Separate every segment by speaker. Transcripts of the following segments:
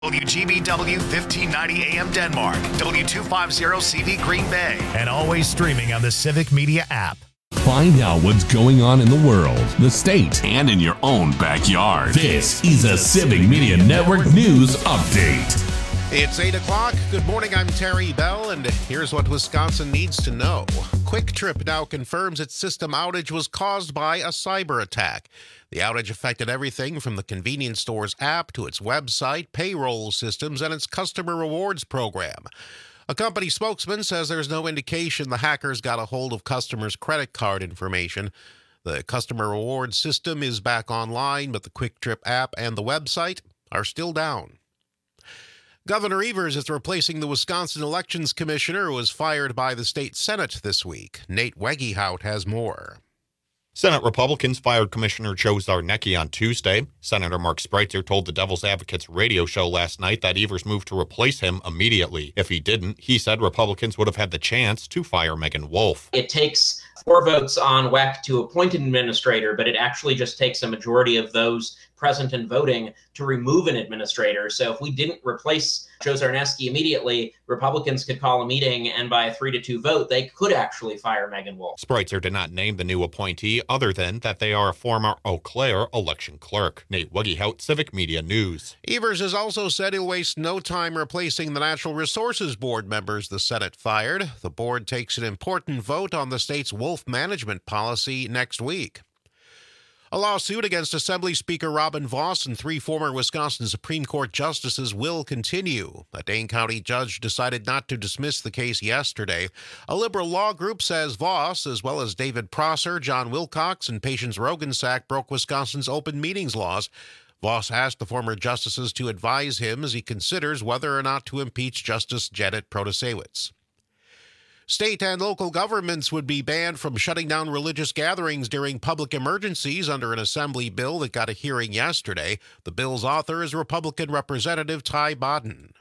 Speaker 1: WGBW 1590 AM Denmark, W250 CV Green Bay, and always streaming on the Civic Media app.
Speaker 2: Find out what's going on in the world, the state, and in your own backyard. This is a Civic Media Network News Update.
Speaker 3: It's 8 o'clock. Good morning, I'm Terry Bell, and here's what Wisconsin needs to know. Quick Trip now confirms its system outage was caused by a cyber attack. The outage affected everything from the convenience store's app to its website, payroll systems, and its customer rewards program. A company spokesman says there's no indication the hackers got a hold of customers' credit card information. The customer rewards system is back online, but the Quick Trip app and the website are still down. Governor Evers is replacing the Wisconsin Elections Commissioner who was fired by the state Senate this week. Nate Wegehout has more.
Speaker 4: Senate Republicans fired Commissioner Joe Zarnecki on Tuesday. Senator Mark Spreitzer told the Devil's Advocates radio show last night that Evers moved to replace him immediately. If he didn't, he said Republicans would have had the chance to fire Megan Wolf.
Speaker 5: It takes 4 votes on WEC to appoint an administrator, but it actually just takes a majority of those present and voting to remove an administrator. So if we didn't replace Joe Zarnecki immediately, Republicans could call a meeting, and by a 3-2 vote, they could actually fire Megan Wolf.
Speaker 4: Spreitzer did not name the new appointee other than that they are a former Eau Claire election clerk. Nate Wegehout, Civic Media News.
Speaker 3: Evers has also said he'll waste no time replacing the Natural Resources Board members the Senate fired. The board takes an important vote on the state's wolf management policy next week. A lawsuit against Assembly Speaker Robin Vos and 3 former Wisconsin Supreme Court justices will continue. A Dane County judge decided not to dismiss the case yesterday. A liberal law group says Vos, as well as David Prosser, John Wilcox, and Patience Rogensack, broke Wisconsin's open meetings laws. Vos asked the former justices to advise him as he considers whether or not to impeach Justice Janet Protasiewicz. State and local governments would be banned from shutting down religious gatherings during public emergencies under an assembly bill that got a hearing yesterday. The bill's author is Republican Representative Ty Bodden.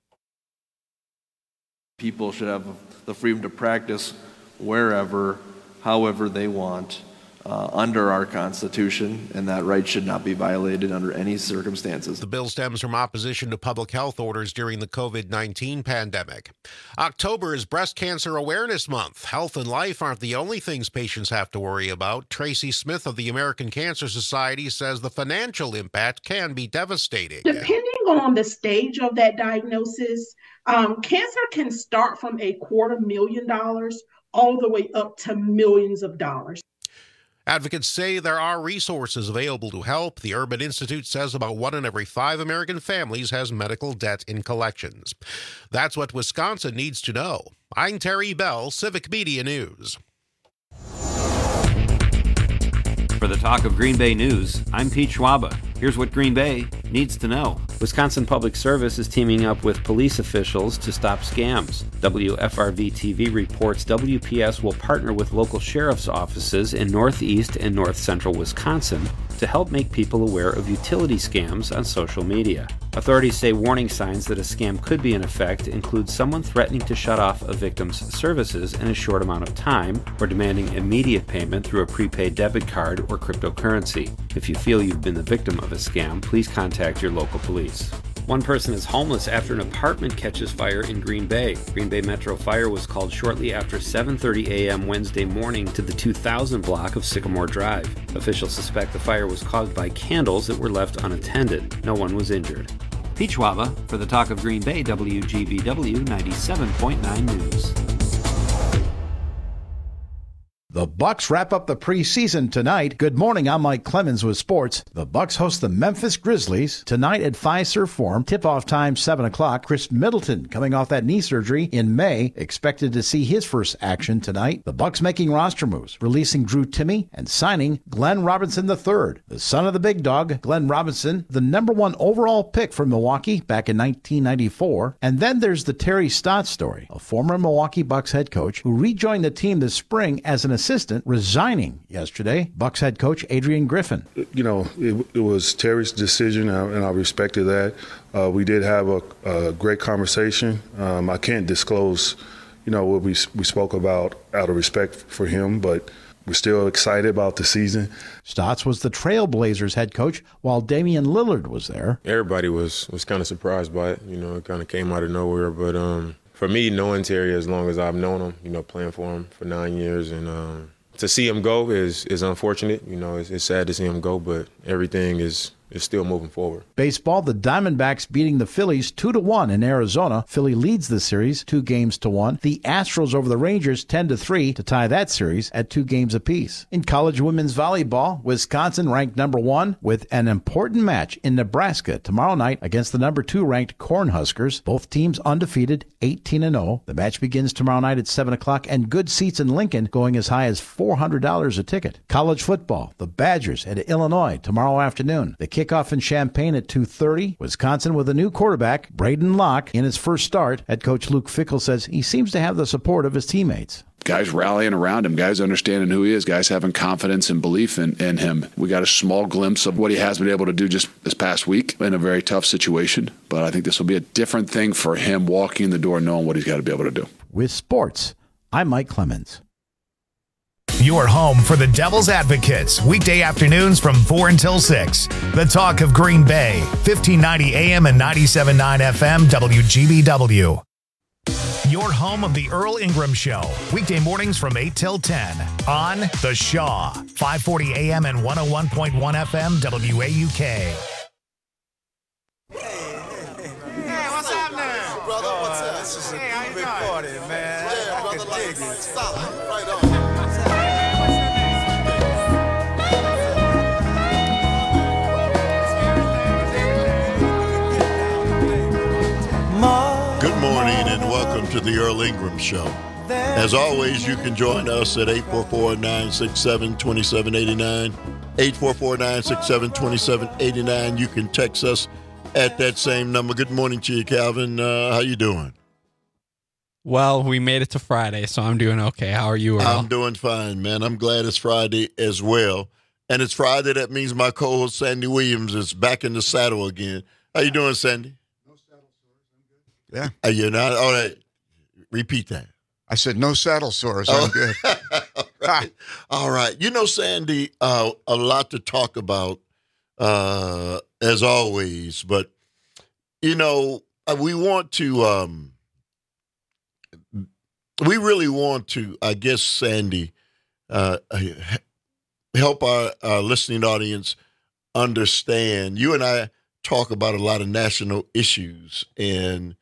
Speaker 6: People should have the freedom to practice wherever, however they want, under our Constitution, and that right should not be violated under any circumstances.
Speaker 3: The bill stems from opposition to public health orders during the COVID-19 pandemic. October is Breast Cancer Awareness Month. Health and life aren't the only things patients have to worry about. Tracy Smith of the American Cancer Society says the financial impact can be devastating.
Speaker 7: Depending on the stage of that diagnosis, cancer can start from $250,000 all the way up to millions of dollars.
Speaker 3: Advocates say there are resources available to help. The Urban Institute says about 1 in every 5 American families has medical debt in collections. That's what Wisconsin needs to know. I'm Terry Bell, Civic Media News.
Speaker 8: For the Talk of Green Bay News, I'm Pete Schwaba. Here's what Green Bay needs to know. Wisconsin Public Service is teaming up with police officials to stop scams. WFRV-TV reports WPS will partner with local sheriff's offices in northeast and north central Wisconsin to help make people aware of utility scams on social media. Authorities say warning signs that a scam could be in effect include someone threatening to shut off a victim's services in a short amount of time or demanding immediate payment through a prepaid debit card or cryptocurrency. If you feel you've been the victim of a scam, please contact your local police. One person is homeless after an apartment catches fire in Green Bay. Green Bay Metro Fire was called shortly after 7:30 a.m. Wednesday morning to the 2000 block of Sycamore Drive. Officials suspect the fire was caused by candles that were left unattended. No one was injured. Pete Schwaba for the Talk of Green Bay, WGBW 97.9 News.
Speaker 9: The Bucks wrap up the preseason tonight. Good morning, I'm Mike Clemens with sports. The Bucks host the Memphis Grizzlies tonight at Fiserv Forum. Tip-off time 7 o'clock. Chris Middleton, coming off that knee surgery in May, expected to see his first action tonight. The Bucks making roster moves, releasing Drew Timme and signing Glenn Robinson III. The son of the big dog, Glenn Robinson, the number 1 overall pick from Milwaukee back in 1994. And then there's the Terry Stotts story, a former Milwaukee Bucks head coach who rejoined the team this spring as an assistant, resigning yesterday. Bucks head coach Adrian Griffin.
Speaker 10: You know, it was Terry's decision, and I respected that. We did have a great conversation. I can't disclose, what we spoke about out of respect for him, but We're still excited about the season.
Speaker 9: Stotts was the Trailblazers head coach while Damian Lillard was there.
Speaker 11: Everybody was kind of surprised by it. It kind of came out of nowhere. But for me, knowing Terry as long as I've known him, playing for him for 9 years, and to see him go is unfortunate. It's sad to see him go, but everything is still moving forward.
Speaker 9: Baseball, the Diamondbacks beating the Phillies 2-1 in Arizona. Philly leads the series 2-1. The Astros over the Rangers 10-3 to tie that series at 2 games apiece. In college women's volleyball, Wisconsin ranked number 1 with an important match in Nebraska tomorrow night against the number 2 ranked Cornhuskers. Both teams undefeated, 18-0. The match begins tomorrow night at 7 o'clock, and good seats in Lincoln going as high as $400 a ticket. College football, the Badgers at Illinois tomorrow afternoon. The kickoff in Champaign at 2:30. Wisconsin with a new quarterback, Braden Locke, in his first start. Head coach Luke Fickell says he seems to have the support of his teammates.
Speaker 12: Guys rallying around him, guys understanding who he is, guys having confidence and belief in him. We got a small glimpse of what he has been able to do just this past week in a very tough situation, but I think this will be a different thing for him walking in the door knowing what he's got to be able to do.
Speaker 9: With sports, I'm Mike Clemens.
Speaker 1: Your home for the Devil's Advocates, weekday afternoons from 4 until 6. The talk of Green Bay, 1590 AM and 97.9 FM, WGBW. Your home of the Earl Ingram Show, weekday mornings from 8 till 10 on The Shaw, 540 AM and 101.1 FM, WAUK.
Speaker 13: Hey, what's happening? Brother, what's up? This is a big party, man. Yeah, I can dig it. Solid, right on.
Speaker 14: Good morning and welcome to the Earl Ingram Show. As always, you can join us at 844-967-2789. 844-967-2789. You can text us at that same number. Good morning to you, Calvin. How you doing?
Speaker 15: Well, we made it to Friday, so I'm doing okay. How are you, Earl?
Speaker 14: I'm doing fine, man. I'm glad it's Friday as well. And it's Friday. That means my co-host, Sandy Williams, is back in the saddle again. How you doing, Sandy?
Speaker 16: Yeah.
Speaker 14: You're not? All right. Repeat that.
Speaker 16: I said no saddle sores. I'm good.
Speaker 14: All right. Sandy, a lot to talk about, as always. But, we want to, we really want to, I guess, Sandy, help our listening audience understand. You and I talk about a lot of national issues, and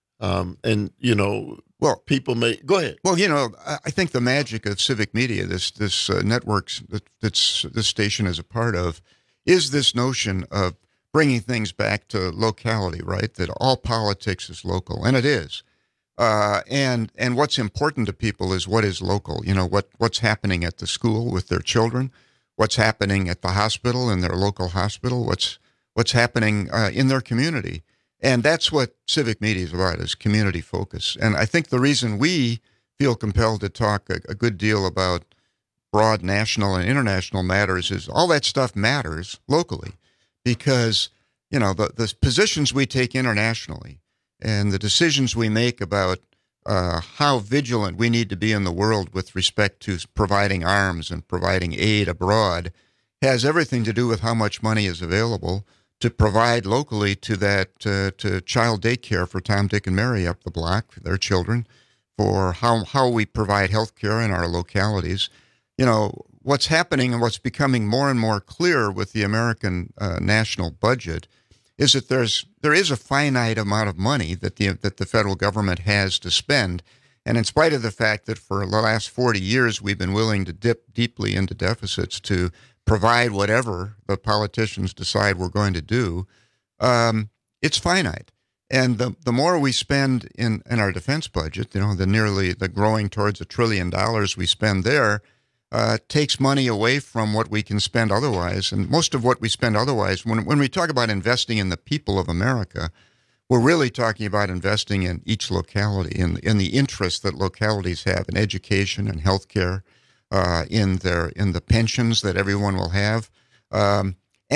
Speaker 14: well, people may go ahead.
Speaker 16: Well, I think the magic of civic media, this networks that this station is a part of, is this notion of bringing things back to locality, right? That all politics is local, and it is. And what's important to people is what is local. What's happening at the school with their children, what's happening at the hospital in their local hospital, what's happening in their community. And that's what civic media is about, is community focus. And I think the reason we feel compelled to talk a good deal about broad national and international matters is all that stuff matters locally, because, the positions we take internationally and the decisions we make about how vigilant we need to be in the world with respect to providing arms and providing aid abroad has everything to do with how much money is available to provide locally to that to child daycare for Tom, Dick, and Mary up the block, for their children, for how we provide health care in our localities. What's happening and what's becoming more and more clear with the American national budget is that there is a finite amount of money that the federal government has to spend. And in spite of the fact that for the last 40 years we've been willing to dip deeply into deficits to provide whatever the politicians decide we're going to do, it's finite. And the more we spend in our defense budget, the growing towards $1 trillion we spend there, takes money away from what we can spend otherwise. And most of what we spend otherwise, when we talk about investing in the people of America, we're really talking about investing in each locality, in the interest that localities have in education and health care, in the pensions that everyone will have, and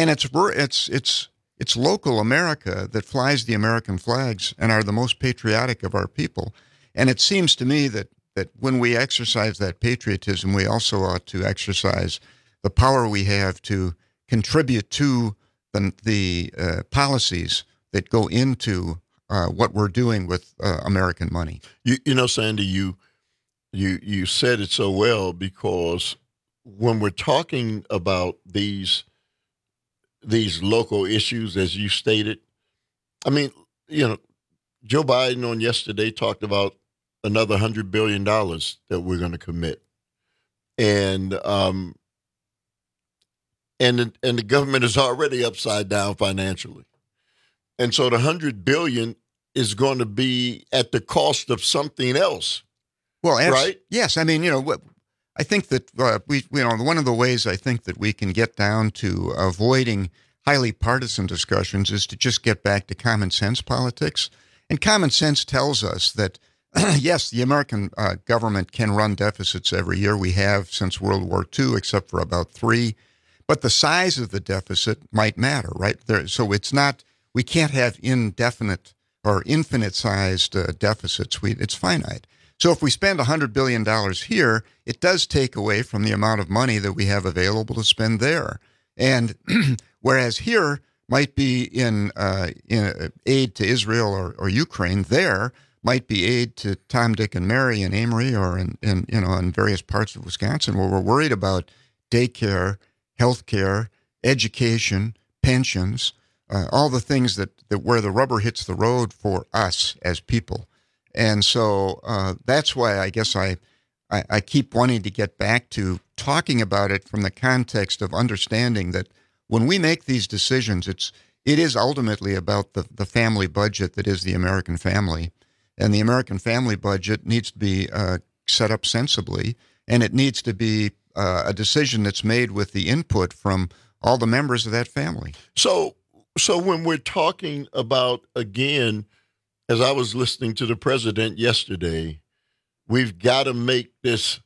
Speaker 16: it's local America that flies the American flags and are the most patriotic of our people. And it seems to me that that when we exercise that patriotism, we also ought to exercise the power we have to contribute to the policies that go into what we're doing with American money.
Speaker 14: You know, Sandy, you said it so well, because when we're talking about these local issues, as you stated, I mean, you know, Joe Biden on yesterday talked about another $100 billion that we're going to commit. And the government is already upside down financially. And so the $100 billion is going to be at the cost of something else.
Speaker 16: Well,
Speaker 14: right?
Speaker 16: Yes. I mean, you know, I think that one of the ways I think that we can get down to avoiding highly partisan discussions is to just get back to common sense politics. And common sense tells us that, yes, the American government can run deficits every year. We have since World War II, except for about 3. But the size of the deficit might matter, right? So it's not, we can't have indefinite or infinite-sized deficits. It's finite. So if we spend $100 billion here, it does take away from the amount of money that we have available to spend there. And whereas here might be in aid to Israel or Ukraine, there might be aid to Tom, Dick, and Mary in Amory or in various parts of Wisconsin, where we're worried about daycare, healthcare, education, pensions, all the things that where the rubber hits the road for us as people. And so that's why I guess I keep wanting to get back to talking about it from the context of understanding that when we make these decisions, it is ultimately about the family budget that is the American family. And the American family budget needs to be set up sensibly, and it needs to be a decision that's made with the input from all the members of that family.
Speaker 14: So when we're talking about, again, as I was listening to the president yesterday, we've got to make this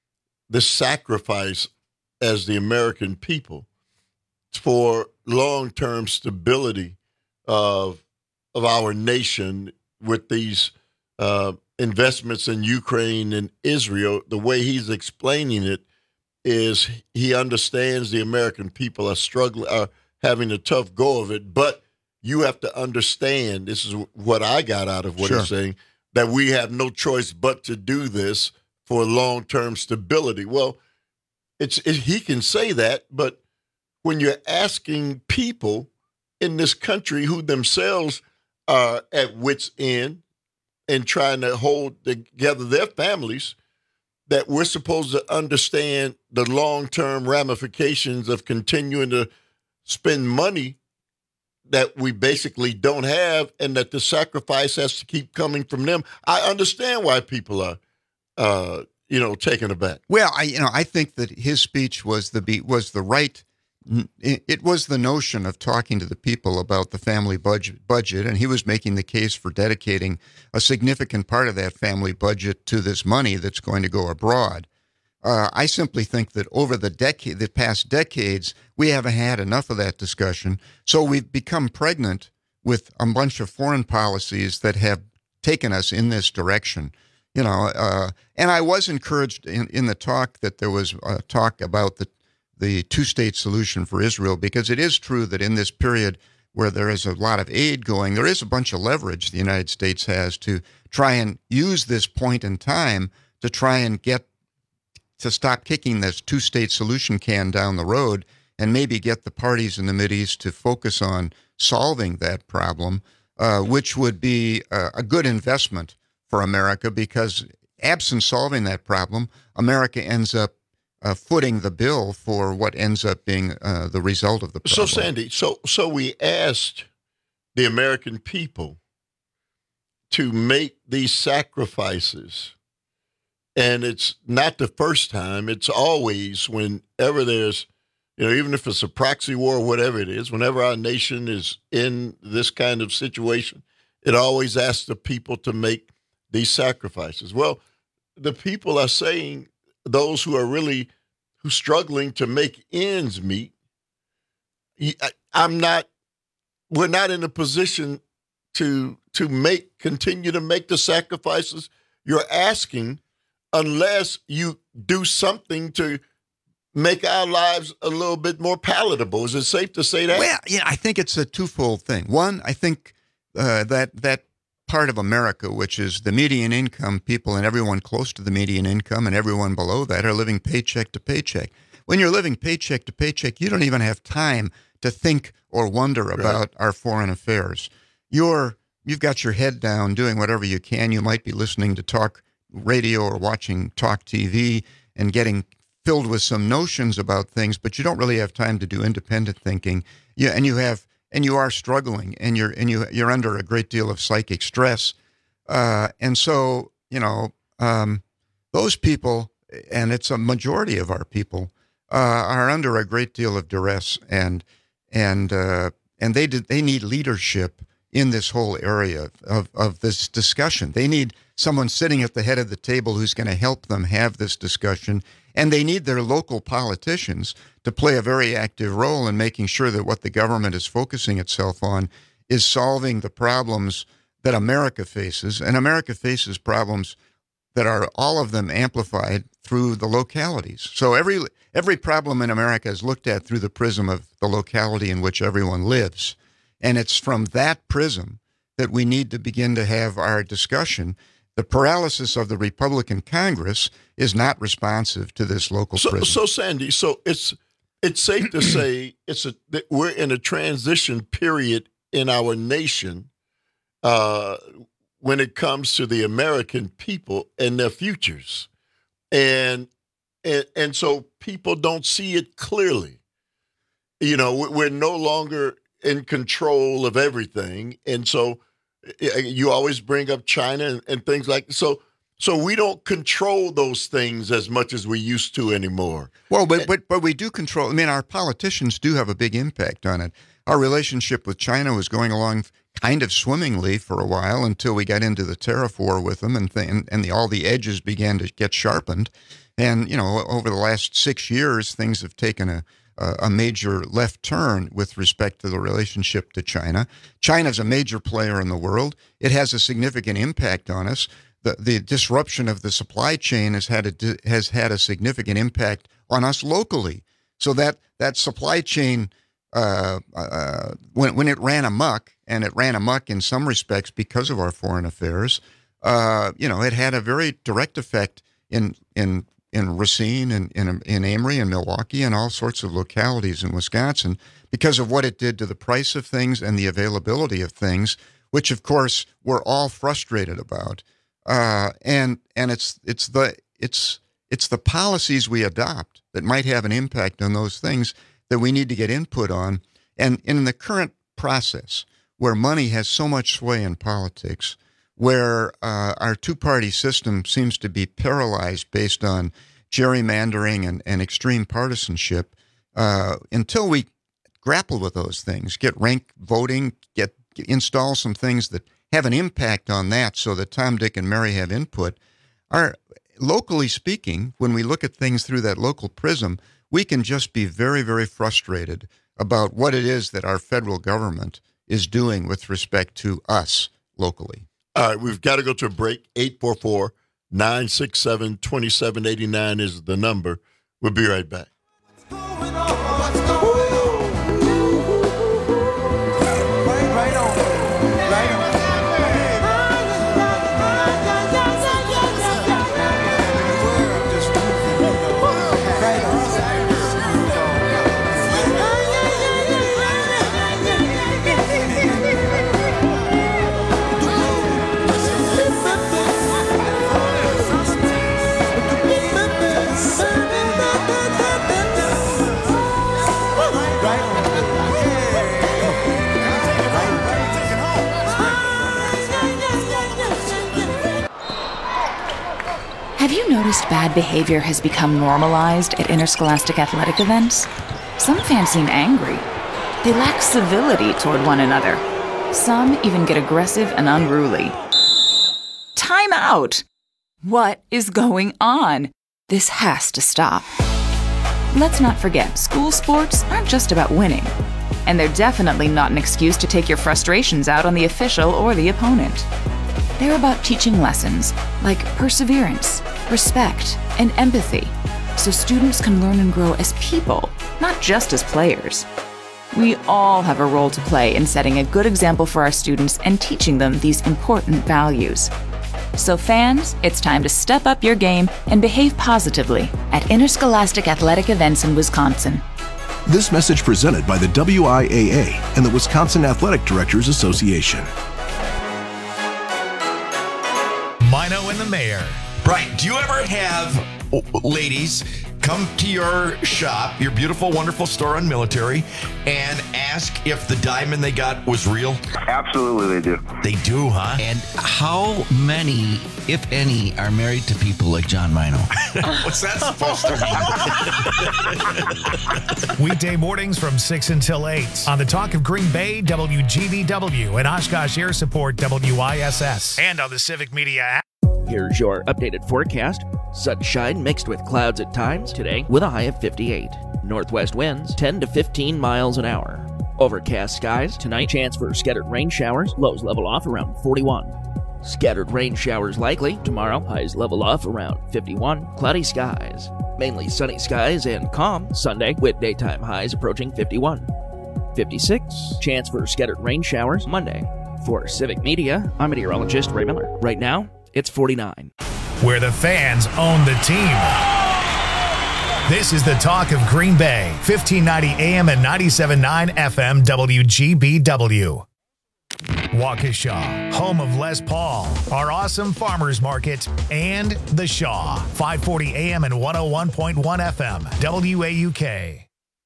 Speaker 14: sacrifice as the American people for long-term stability of our nation with these investments in Ukraine and Israel. The way he's explaining it is he understands the American people are struggling, are having a tough go of it, but you have to understand, this is what I got out of what he's saying, that we have no choice but to do this for long-term stability. Well, he can say that, but when you're asking people in this country who themselves are at wit's end and trying to hold together their families, that we're supposed to understand the long-term ramifications of continuing to spend money that we basically don't have, and that the sacrifice has to keep coming from them. I understand why people are, taken aback.
Speaker 16: Well, I think that his speech was the right. It was the notion of talking to the people about the family budget, and he was making the case for dedicating a significant part of that family budget to this money that's going to go abroad. I simply think that over the past decades, we haven't had enough of that discussion. So we've become pregnant with a bunch of foreign policies that have taken us in this direction. And I was encouraged in the talk that there was talk about the two-state solution for Israel, because it is true that in this period where there is a lot of aid going, there is a bunch of leverage the United States has to try and use this point in time to try and get to stop kicking this two-state solution can down the road and maybe get the parties in the Mideast to focus on solving that problem, which would be a good investment for America, because absent solving that problem, America ends up footing the bill for what ends up being the result of the problem.
Speaker 14: So, Sandy, so we asked the American people to make these sacrifices. And it's not the first time. It's always whenever there's, even if it's a proxy war or whatever it is, whenever our nation is in this kind of situation, it always asks the people to make these sacrifices. Well, the people are saying, those who are who's struggling to make ends meet, we're not in a position to continue to make the sacrifices you're asking unless you do something to make our lives a little bit more palatable. Is it safe to say that?
Speaker 16: Well, yeah, I think it's a twofold thing. One, I think that part of America, which is the median income people and everyone close to the median income and everyone below that, are living paycheck to paycheck. When you're living paycheck to paycheck, you don't even have time to think or wonder about our foreign affairs. You've got your head down doing whatever you can. You might be listening to talk radio or watching talk TV and getting filled with some notions about things, but you don't really have time to do independent thinking. And you are struggling, and you're under a great deal of psychic stress, and so those people, and it's a majority of our people, are under a great deal of duress, and they need leadership in this whole area of this discussion. They need someone sitting at the head of the table who's going to help them have this discussion. And they need their local politicians to play a very active role in making sure that what the government is focusing itself on is solving the problems that America faces. And America faces problems that are all of them amplified through the localities. So every problem in America is looked at through the prism of the locality in which everyone lives. And it's from that prism that we need to begin to have our discussion. The paralysis of the Republican Congress is not responsive to this local prism.
Speaker 14: So Sandy, it's safe to say that we're in a transition period in our nation when it comes to the American people and their futures, and so people don't see it clearly. We're no longer in control of everything, and so. You always bring up China and things like so we don't control those things as much as we used to anymore.
Speaker 16: Well, but we do control. I mean, our politicians do have a big impact on it. Our relationship with China was going along kind of swimmingly for a while until we got into the tariff war with them, and all the edges began to get sharpened. And over the last 6 years, things have taken a major left turn with respect to the relationship to China. China's a major player in the world. It has a significant impact on us. The disruption of the supply chain has had a significant impact on us locally. So that supply chain, when it ran amok, and it ran amok in some respects because of our foreign affairs, it had a very direct effect in Racine and in Amory and Milwaukee and all sorts of localities in Wisconsin because of what it did to the price of things and the availability of things, which of course we're all frustrated about. And it's the policies we adopt that might have an impact on those things that we need to get input on. And in the current process where money has so much sway in politics, where our two-party system seems to be paralyzed based on gerrymandering and extreme partisanship, until we grapple with those things, get rank voting, install some things that have an impact on that so that Tom, Dick, and Mary have input. Locally speaking, when we look at things through that local prism, we can just be very, very frustrated about what it is that our federal government is doing with respect to us locally.
Speaker 14: All right, we've got to go to a break. 844-967-2789 is the number. We'll be right back.
Speaker 17: Have you noticed bad behavior has become normalized at interscholastic athletic events? Some fans seem angry. They lack civility toward one another. Some even get aggressive and unruly. Time out! What is going on? This has to stop. Let's not forget, school sports aren't just about winning. And they're definitely not an excuse to take your frustrations out on the official or the opponent. They're about teaching lessons like perseverance, respect, and empathy, so students can learn and grow as people, not just as players. We all have a role to play in setting a good example for our students and teaching them these important values. So fans, it's time to step up your game and behave positively at interscholastic athletic events in Wisconsin.
Speaker 18: This message presented by the WIAA and the Wisconsin Athletic Directors Association.
Speaker 1: Mino and the Mayor.
Speaker 19: Right. Do you ever have ladies come to your shop, your beautiful, wonderful store on Military, and ask if the diamond they got was real?
Speaker 20: Absolutely, they do.
Speaker 19: They do, huh?
Speaker 21: And how many, if any, are married to people like John Mino?
Speaker 19: What's that supposed to mean?
Speaker 1: Weekday mornings from 6 until 8 on the Talk of Green Bay, WGBW, and Oshkosh Air Support, WISS, and on the Civic Media app.
Speaker 22: Here's your updated forecast. Sunshine mixed with clouds at times today with a high of 58. Northwest winds 10 to 15 miles an hour. Overcast skies tonight, chance for scattered rain showers. Lows level off around 41. Scattered rain showers likely tomorrow. Highs level off around 51. Cloudy skies. Mainly sunny skies and calm Sunday with daytime highs approaching 51. 56. Chance for scattered rain showers Monday. For Civic Media, I'm meteorologist Ray Miller. Right now, it's 49.
Speaker 1: Where the fans own the team. This is the Talk of Green Bay, 1590 AM and 97.9 FM WGBW. Waukesha, home of Les Paul, our awesome farmers market, and The Shaw, 540 AM and 101.1 FM WAUK.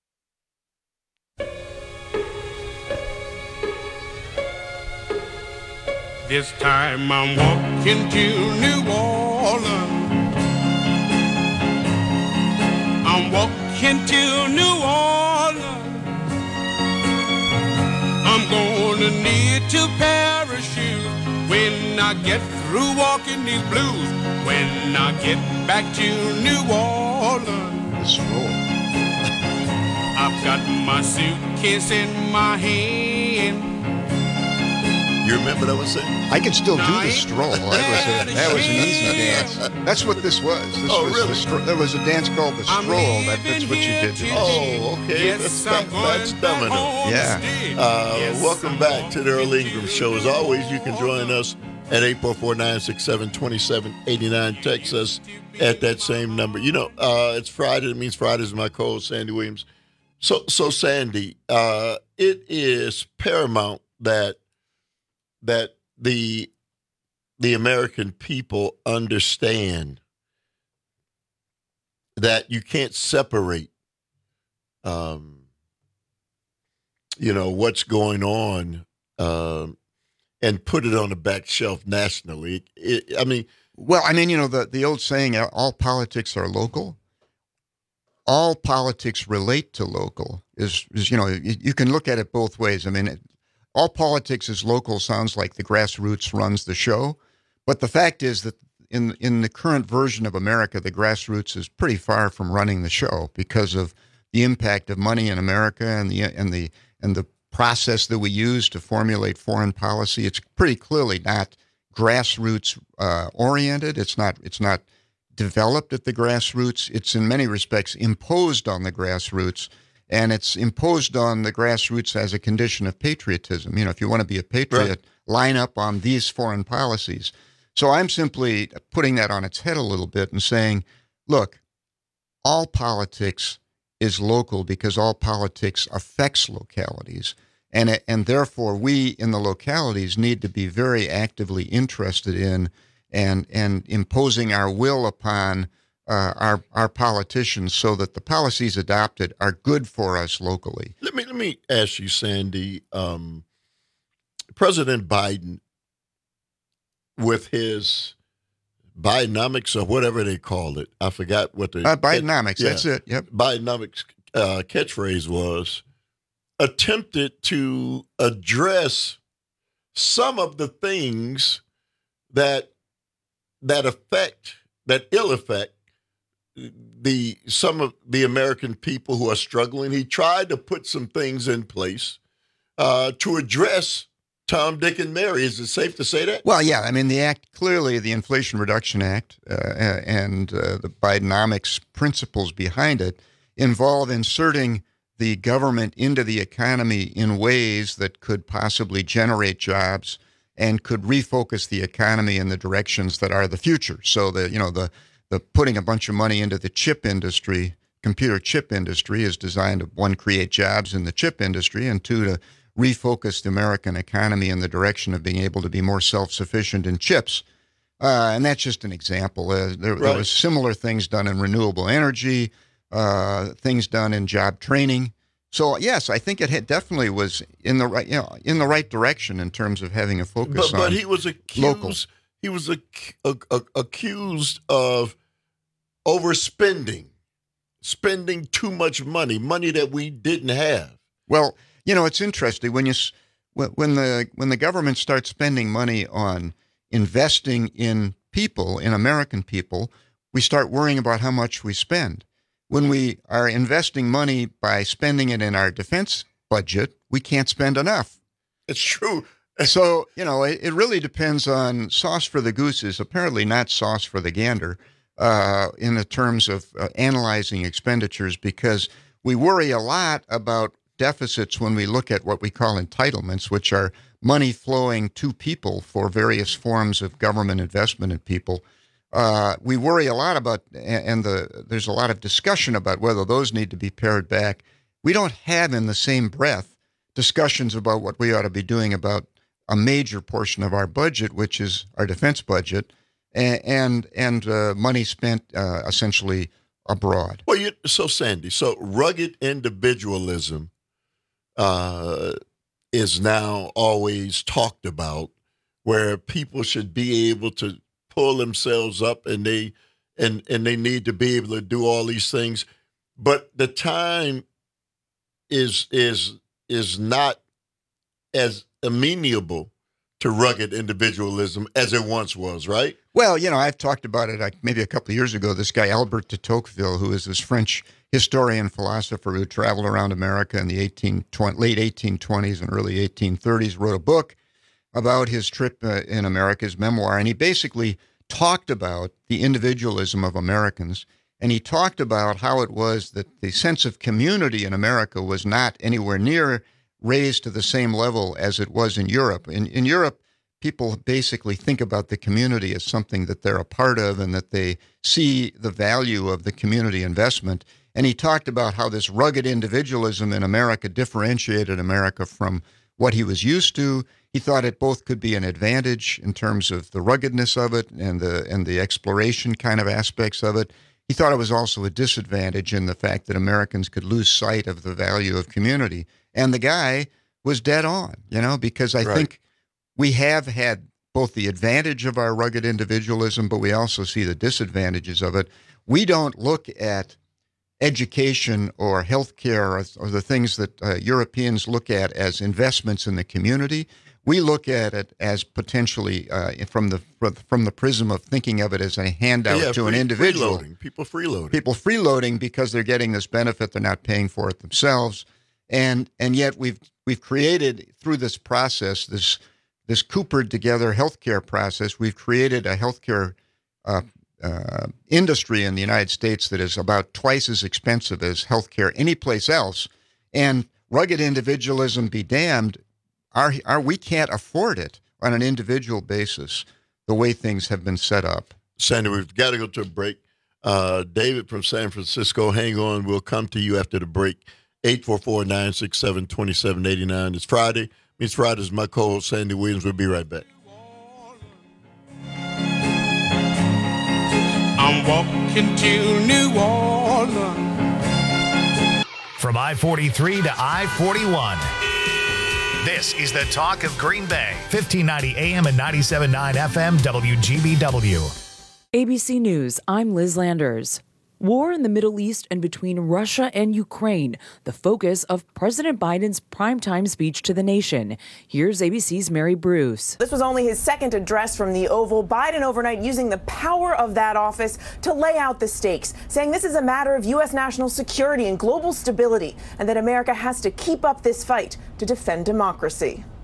Speaker 23: This time I'm walking to New Orleans. I'm walking to New Orleans. I'm gonna need to parachute when I get through walking these blues. When I get back to New Orleans. I've got my suitcase in my hand.
Speaker 14: You remember that was saying?
Speaker 16: I can still do the stroll. That was an easy dance. That's what this was. There was a dance called the stroll. That's what you did.
Speaker 14: Oh, okay. That's Domino.
Speaker 16: Yeah.
Speaker 14: Welcome back to the Earl Ingram Show. As always, you can join us at 844-967-2789. Text us at that same number. You know, it's Friday. It means Friday's my co-host, Sandy Williams. So Sandy, it is paramount that the American people understand that you can't separate, what's going on and put it on the back shelf nationally. The
Speaker 16: old saying, all politics are local. All politics relate to local is you can look at it both ways. I mean, all politics is local sounds like the grassroots runs the show. But the fact is that in the current version of America, the grassroots is pretty far from running the show because of the impact of money in America and the process that we use to formulate foreign policy. It's pretty clearly not grassroots oriented. It's not developed at the grassroots. It's in many respects imposed on the grassroots. And it's imposed on the grassroots as a condition of patriotism. You know, if you want to be a patriot, line up on these foreign policies. So I'm simply putting that on its head a little bit and saying, look, all politics is local because all politics affects localities. And therefore, we in the localities need to be very actively interested in and imposing our will upon our politicians so that the policies adopted are good for us locally.
Speaker 14: Let me ask you, Sandy. President Biden, with his Bidenomics or whatever they call it, I forgot what the
Speaker 16: Bidenomics. That's it. Yep.
Speaker 14: Bidenomics catchphrase was, attempted to address some of the things that ill affect some of the American people who are struggling. He tried to put some things in place to address Tom, Dick, and Mary. Is it safe to say that?
Speaker 16: Well, yeah. I mean, the act, clearly the Inflation Reduction Act and the Bidenomics principles behind it involve inserting the government into the economy in ways that could possibly generate jobs and could refocus the economy in the directions that are the future. So the putting a bunch of money into the chip industry, computer chip industry, is designed to, one, create jobs in the chip industry, and two, to refocus the American economy in the direction of being able to be more self-sufficient in chips. And that's just an example. There was similar things done in renewable energy, things done in job training. So yes, I think it definitely was in the right direction in terms of having a focus on.
Speaker 14: But he was accused.
Speaker 16: Local.
Speaker 14: He was accused of overspending, spending too much money that we didn't have.
Speaker 16: Well, it's interesting when the government starts spending money on investing in people, in American people, we start worrying about how much we spend. When we are investing money by spending it in our defense budget, we can't spend enough.
Speaker 14: It's true.
Speaker 16: So, it really depends on sauce for the goose is apparently not sauce for the gander in the terms of analyzing expenditures, because we worry a lot about deficits when we look at what we call entitlements, which are money flowing to people for various forms of government investment in people. We worry a lot about, and there's a lot of discussion about whether those need to be pared back. We don't have in the same breath discussions about what we ought to be doing about a major portion of our budget, which is our defense budget, and money spent essentially abroad.
Speaker 14: Well, Sandy, rugged individualism is now always talked about, where people should be able to pull themselves up and they need to be able to do all these things. But the time is not as amenable to rugged individualism as it once was, right?
Speaker 16: Well, I've talked about it maybe a couple of years ago. This guy, Albert de Tocqueville, who is this French historian, philosopher who traveled around America in the late 1820s and early 1830s, wrote a book about his trip in America, his memoir, and he basically talked about the individualism of Americans, and he talked about how it was that the sense of community in America was not anywhere near raised to the same level as it was in Europe. In Europe, people basically think about the community as something that they're a part of and that they see the value of the community investment. And he talked about how this rugged individualism in America differentiated America from what he was used to. He thought it both could be an advantage in terms of the ruggedness of it and the exploration kind of aspects of it. He thought it was also a disadvantage in the fact that Americans could lose sight of the value of community. And the guy was dead on, because I think we have had both the advantage of our rugged individualism, but we also see the disadvantages of it. We don't look at education or healthcare or the things that Europeans look at as investments in the community. We look at it as potentially from the prism of thinking of it as a handout to an individual.
Speaker 14: People freeloading.
Speaker 16: People freeloading because they're getting this benefit, they're not paying for it themselves, and yet we've created through this process, this coopered together healthcare process. We've created a healthcare industry in the United States that is about twice as expensive as healthcare anyplace else, and rugged individualism be damned. We can't afford it on an individual basis the way things have been set up.
Speaker 14: Sandy, we've got to go to a break. David from San Francisco, hang on. We'll come to you after the break. 844-967-2789. It's Friday. Means Friday's my co-host, Sandy Williams. We'll be right back.
Speaker 23: I'm walking to New Orleans.
Speaker 1: From I-43 to I-41. This is the talk of Green Bay. 1590 AM and 97.9 FM WGBW.
Speaker 2: ABC News, I'm Liz Landers. War in the Middle East and between Russia and Ukraine, the focus of President Biden's primetime speech to the nation. Here's ABC's Mary Bruce.
Speaker 5: This was only his second address from the Oval. Biden overnight using the power of that office to lay out the stakes, saying this is a matter of U.S. national security and global stability, and that America has to keep up this fight to defend democracy.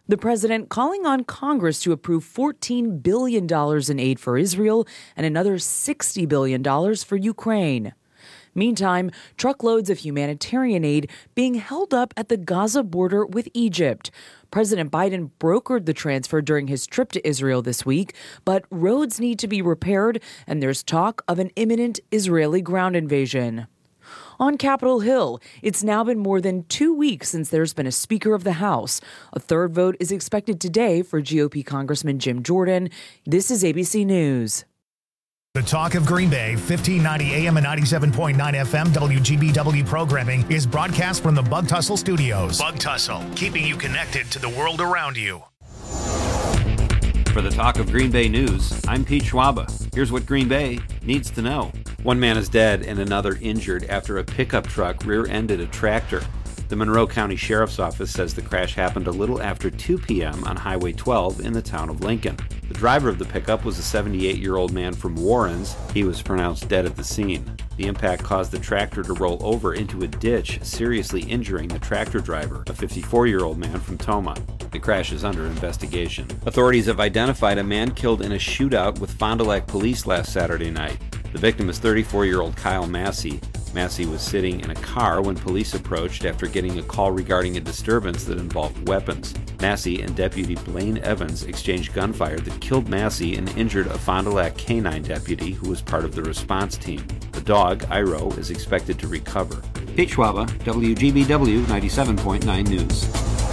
Speaker 2: The president calling on Congress to approve $14 billion in aid for Israel and another $60 billion for Ukraine. Meantime, truckloads of humanitarian aid being held up at the Gaza border with Egypt. President Biden brokered the transfer during his trip to Israel this week, but roads need to be repaired, and there's talk of an imminent Israeli ground invasion. On Capitol Hill, it's now been more than 2 weeks since there's been a Speaker of the House. A third vote is expected today for GOP Congressman Jim Jordan. This is ABC News.
Speaker 1: The Talk of Green Bay, 1590 AM and 97.9 FM WGBW programming is broadcast from the Bug Tussle Studios. Bug Tussle, keeping you connected to the world around you.
Speaker 8: For the Talk of Green Bay News, I'm Pete Schwaba. Here's what Green Bay needs to know. One man is dead and another injured after a pickup truck rear-ended a tractor. The Monroe County Sheriff's Office says the crash happened a little after 2 p.m. on Highway 12 in the town of Lincoln. The driver of the pickup was a 78-year-old man from Warrens. He was pronounced dead at the scene. The impact caused the tractor to roll over into a ditch, seriously injuring the tractor driver, a 54-year-old man from Toma. The crash is under investigation. Authorities have identified a man killed in a shootout with Fond du Lac police last Saturday night. The victim is 34-year-old Kyle Massey. Massey was sitting in a car when police approached after getting a call regarding a disturbance that involved weapons. Massey and Deputy Blaine Evans exchanged gunfire that killed Massey and injured a Fond du Lac canine deputy who was part of the response team. The dog, Iro, is expected to recover. Pete Schwaba, WGBW 97.9 News.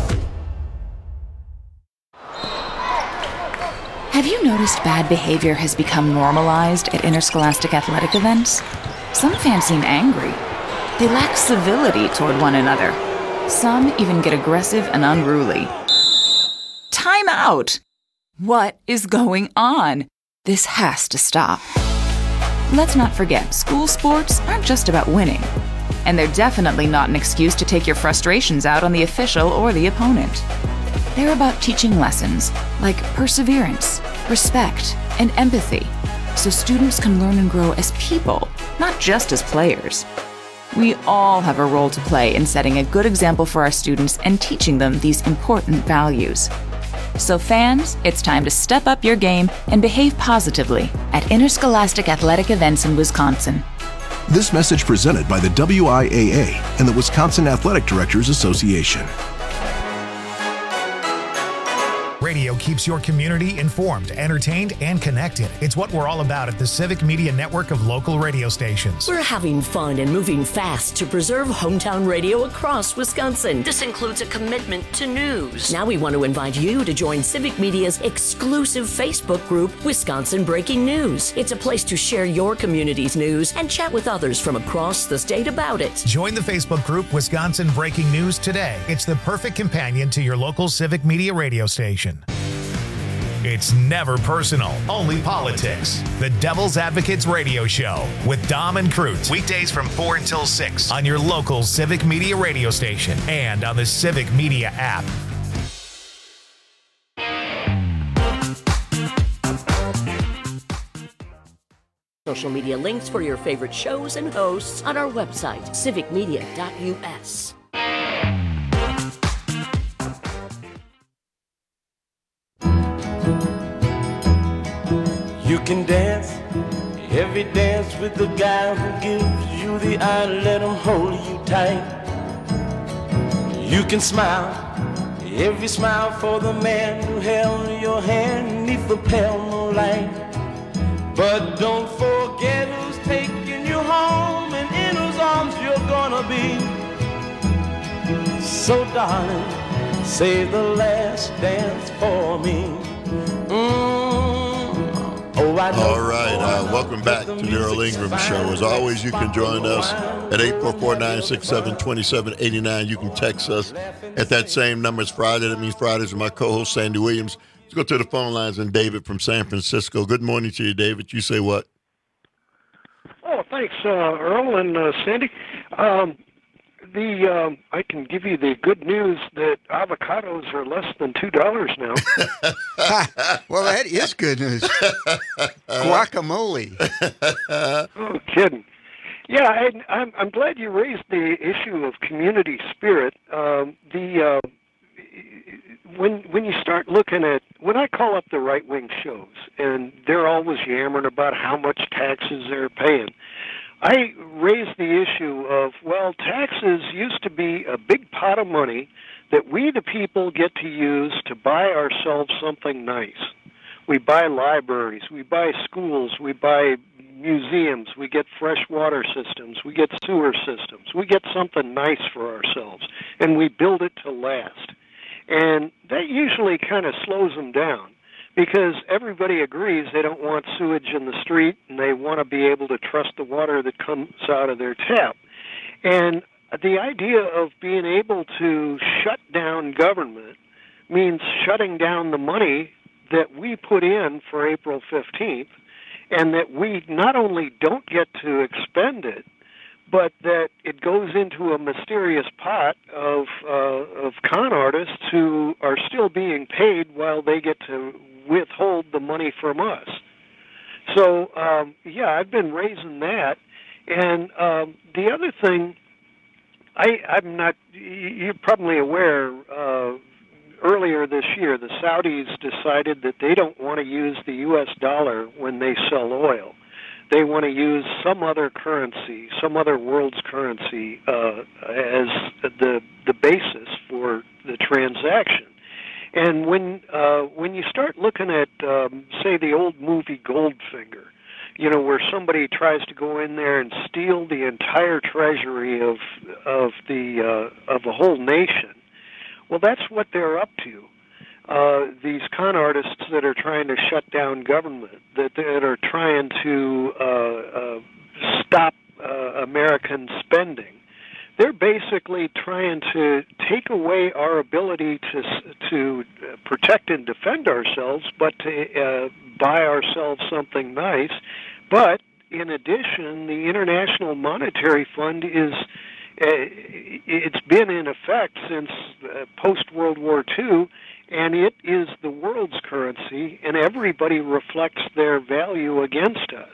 Speaker 17: Have you noticed bad behavior has become normalized at interscholastic athletic events? Some fans seem angry. They lack civility toward one another. Some even get aggressive and unruly. Time out! What is going on? This has to stop. Let's not forget, school sports aren't just about winning. And they're definitely not an excuse to take your frustrations out on the official or the opponent. They're about teaching lessons like perseverance, respect, and empathy, so students can learn and grow as people, not just as players. We all have a role to play in setting a good example for our students and teaching them these important values. So fans, it's time to step up your game and behave positively at interscholastic athletic events in Wisconsin.
Speaker 18: This message presented by the WIAA and the Wisconsin Athletic Directors Association.
Speaker 1: Radio keeps your community informed, entertained, and connected. It's what we're all about at the Civic Media Network of local radio stations.
Speaker 4: We're having fun and moving fast to preserve hometown radio across Wisconsin. This includes a commitment to news. Now we want to invite you to join Civic Media's exclusive Facebook group, Wisconsin Breaking News. It's a place to share your community's news and chat with others from across the state about it.
Speaker 1: Join the Facebook group Wisconsin Breaking News today. It's the perfect companion to your local Civic Media radio station. It's never personal, only politics. The Devil's Advocates Radio Show with Dom and Crute. Weekdays from 4 until 6 on your local Civic Media radio station and on the Civic Media app.
Speaker 4: Social media links for your favorite shows and hosts on our website, civicmedia.us.
Speaker 6: You can dance every dance with the guy who gives you the eye, let him hold you tight. You can smile every smile for the man who held your hand neath the pale moonlight. But don't forget who's taking you home and in whose arms you're gonna be. So darling, save the last dance for me.
Speaker 14: All right, welcome back to the Earl Ingram Show. As always, you can join us at 844-967-2789. You can text us at that same number. It's Friday. That means Fridays with my co-host, Sandy Williams. Let's go to the phone lines and David from San Francisco. Good morning to you, David. You say what?
Speaker 20: Oh, thanks, Earl and Sandy. I can give you the good news that avocados are less than $2 now.
Speaker 16: Well, that is good news. Guacamole.
Speaker 20: Oh, kidding. Yeah, I'm glad you raised the issue of community spirit. when you start looking at, when I call up the right-wing shows, and they're always yammering about how much taxes they're paying, I raise the issue of, well, taxes used to be a big pot of money that we, the people, get to use to buy ourselves something nice. We buy libraries, we buy schools, we buy museums, we get fresh water systems, we get sewer systems, we get something nice for ourselves, and we build it to last. And that usually kind of slows them down, because everybody agrees they don't want sewage in the street, and they want to be able to trust the water that comes out of their tap. And the idea of being able to shut down government means shutting down the money that we put in for April 15th, and that we not only don't get to expend it, but that it goes into a mysterious pot of con artists who are still being paid while they get to withhold the money from us. So, I've been raising that. And the other thing, I'm not, you're probably aware, earlier this year, the Saudis decided that they don't want to use the U.S. dollar when they sell oil. They want to use some other currency, some other world's currency, as the basis for the transaction. And when you start looking at, say, the old movie Goldfinger, where somebody tries to go in there and steal the entire treasury of a whole nation, well, that's what they're up to. These con artists that are trying to shut down government, that are trying to stop American spending, they're basically trying to take away our ability to protect and defend ourselves, but to buy ourselves something nice. But in addition, the International Monetary Fund is it's been in effect since post-World War II, and it is the world's currency, and everybody reflects their value against us.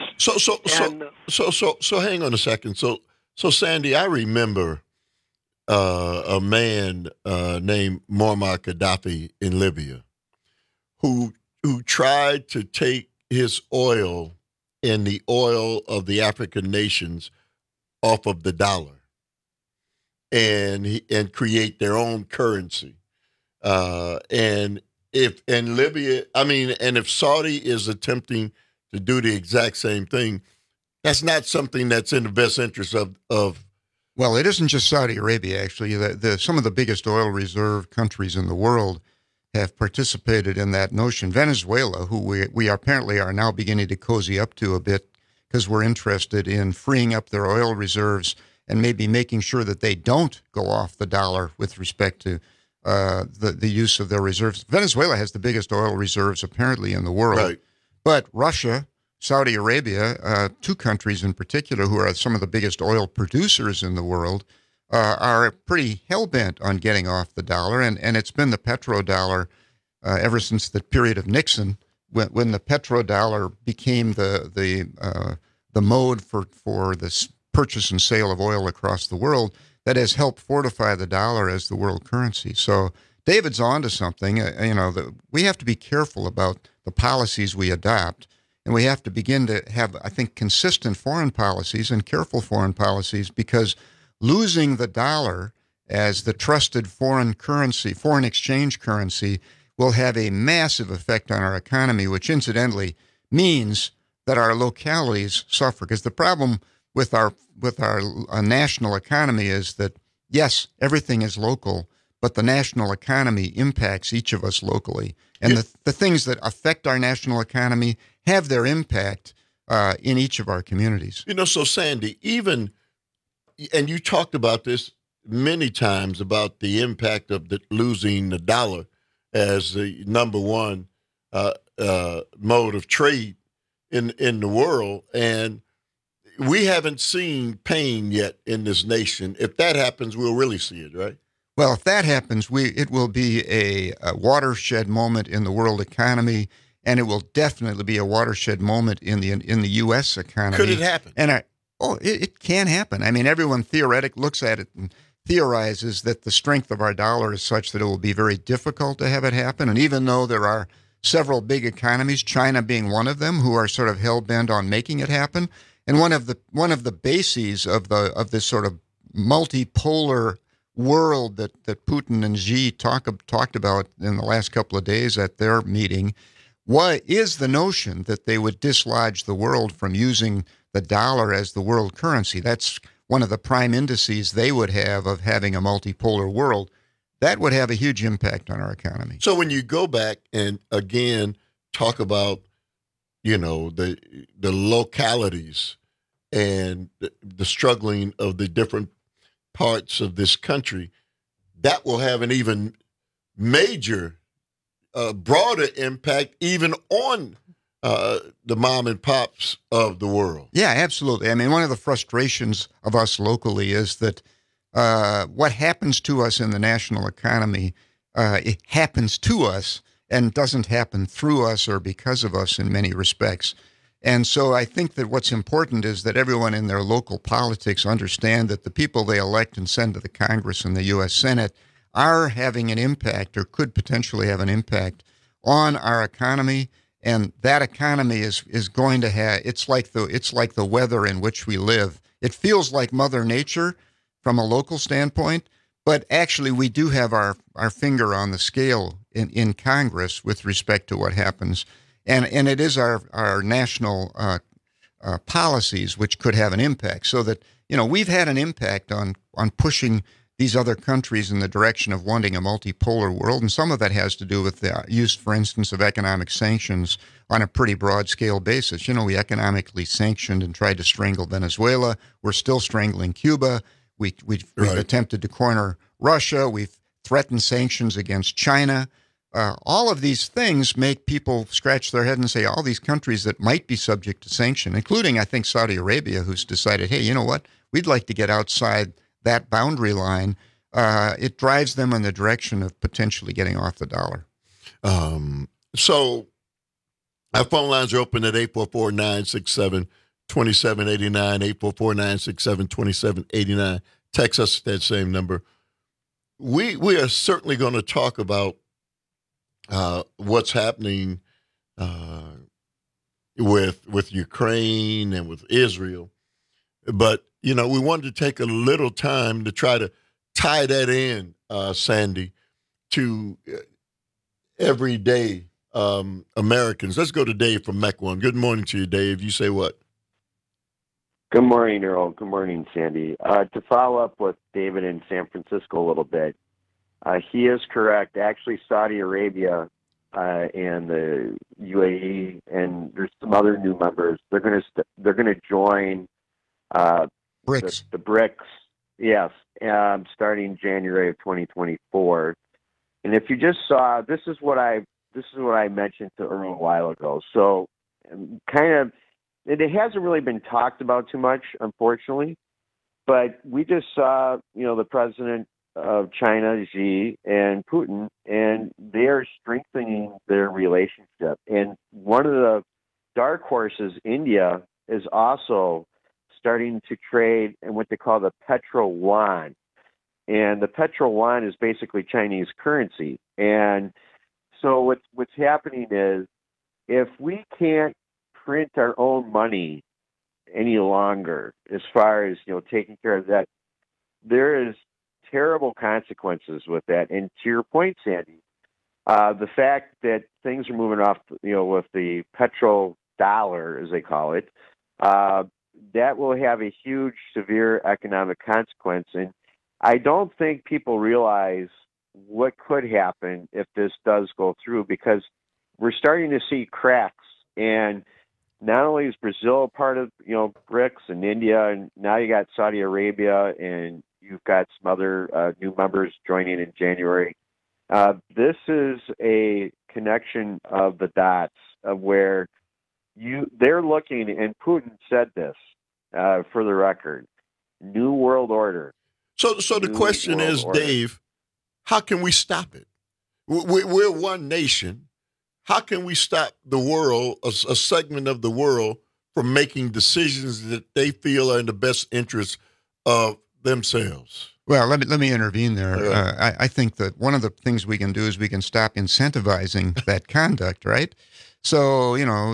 Speaker 14: So hang on a second. So Sandy, I remember a man named Muammar Gaddafi in Libya who tried to take his oil and the oil of the African nations off of the dollar and create their own currency. And if Saudi is attempting to do the exact same thing, that's not something that's in the best interest of.
Speaker 16: Well, it isn't just Saudi Arabia, actually. Some of the biggest oil reserve countries in the world have participated in that notion. Venezuela, who we apparently are now beginning to cozy up to a bit because we're interested in freeing up their oil reserves and maybe making sure that they don't go off the dollar with respect to the use of their reserves. Venezuela has the biggest oil reserves apparently in the world. Right. But Russia, Saudi Arabia, two countries in particular who are some of the biggest oil producers in the world, are pretty hell-bent on getting off the dollar. And it's been the petrodollar ever since the period of Nixon, when the petrodollar became the mode for this purchase and sale of oil across the world, that has helped fortify the dollar as the world currency. So David's on to something. We have to be careful about the policies we adopt, and we have to begin to have, I think, consistent foreign policies and careful foreign policies, because losing the dollar as the trusted foreign exchange currency will have a massive effect on our economy, which incidentally means that our localities suffer. Because the problem with our national economy is that, yes, everything is local, but the national economy impacts each of us locally. And the things that affect our national economy have their impact in each of our communities.
Speaker 14: So Sandy, and you talked about this many times, about the impact of losing the dollar as the number one mode of trade in the world. And we haven't seen pain yet in this nation. If that happens, we'll really see it, right?
Speaker 16: Well, if that happens, it will be a watershed moment in the world economy, and it will definitely be a watershed moment in the U.S. economy.
Speaker 14: Could it happen?
Speaker 16: And it can happen. I mean, everyone theoretically looks at it and theorizes that the strength of our dollar is such that it will be very difficult to have it happen. And even though there are several big economies, China being one of them, who are sort of hell-bent on making it happen, and one of the bases of this sort of multipolar world that Putin and Xi talked about in the last couple of days at their meeting, is the notion that they would dislodge the world from using the dollar as the world currency. That's one of the prime indices they would have of having a multipolar world. That would have a huge impact on our economy.
Speaker 14: So when you go back and again talk about, the localities and the struggling of the different parts of this country, that will have an even major, broader impact even on the mom and pops of the world.
Speaker 16: Yeah, absolutely. I mean, one of the frustrations of us locally is that what happens to us in the national economy, it happens to us and doesn't happen through us or because of us in many respects. And so I think that what's important is that everyone in their local politics understand that the people they elect and send to the Congress and the U.S. Senate are having an impact or could potentially have an impact on our economy. And that economy is going to have, it's like the weather in which we live. It feels like Mother Nature from a local standpoint, but actually we do have our finger on the scale in Congress with respect to what happens. And it is our national policies which could have an impact, so that, we've had an impact on pushing these other countries in the direction of wanting a multipolar world. And some of that has to do with the use, for instance, of economic sanctions on a pretty broad scale basis. We economically sanctioned and tried to strangle Venezuela. We're still strangling Cuba. We've attempted to corner Russia. We've threatened sanctions against China. All of these things make people scratch their head and say, all these countries that might be subject to sanction, including, I think, Saudi Arabia, who's decided, hey, you know what? We'd like to get outside that boundary line. It drives them in the direction of potentially getting off the dollar.
Speaker 14: So our phone lines are open at 844-967-2789, 844-967-2789. Text us at that same number. We are certainly going to talk about what's happening with Ukraine and with Israel. But, we wanted to take a little time to try to tie that in, Sandy, to everyday Americans. Let's go to Dave from Mequon. Good morning to you, Dave. You say what?
Speaker 3: Good morning, Earl. Good morning, Sandy. To follow up with David in San Francisco a little bit, he is correct. Actually, Saudi Arabia and the UAE and there's some other new members. They're going to join
Speaker 16: BRICS.
Speaker 3: The BRICS. Yes, starting January of 2024. And if you just saw, this is what I mentioned to Earl a while ago. So, kind of, it hasn't really been talked about too much, unfortunately. But we just saw, the president of China, Xi, and Putin, and they are strengthening their relationship. And one of the dark horses, India, is also starting to trade in what they call the petro yuan. And the petro yuan is basically Chinese currency. And so what's happening is, if we can't print our own money any longer, as far as taking care of that, there is terrible consequences with that. And to your point, Sandy, the fact that things are moving off, with the petrodollar, as they call it, that will have a huge, severe economic consequence. And I don't think people realize what could happen if this does go through, because we're starting to see cracks. And not only is Brazil part of, BRICS and India, and now you got Saudi Arabia, and you've got some other new members joining in January. This is a connection of the dots of where they're looking, and Putin said this, for the record, New World Order.
Speaker 14: So the question is, Dave, how can we stop it? We're one nation. How can we stop the world, a segment of the world, from making decisions that they feel are in the best interest of themselves?
Speaker 16: Well, let me intervene there. I think that one of the things we can do is we can stop incentivizing that conduct, right? So,